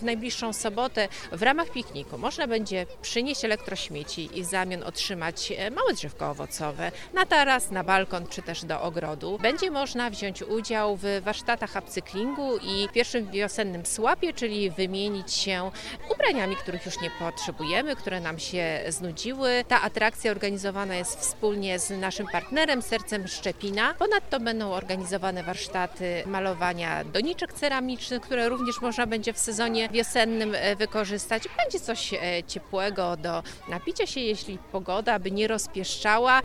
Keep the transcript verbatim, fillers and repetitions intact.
W najbliższą sobotę w ramach pikniku można będzie przynieść elektrośmieci i w zamian otrzymać małe drzewko owocowe na taras, na balkon czy też do ogrodu. Będzie można wziąć udział w warsztatach upcyklingu i w pierwszym wiosennym słapie, czyli wymienić się ubraniami, których już nie potrzebujemy, które nam się znudziły. Ta atrakcja organizowana jest wspólnie z naszym partnerem Sercem Szczepina. Ponadto będą organizowane warsztaty malowania doniczek ceramicznych, które również można będzie w sezonie wiosennym wykorzystać. Będzie coś ciepłego do napicia się, jeśli pogoda by nie rozpieszczała.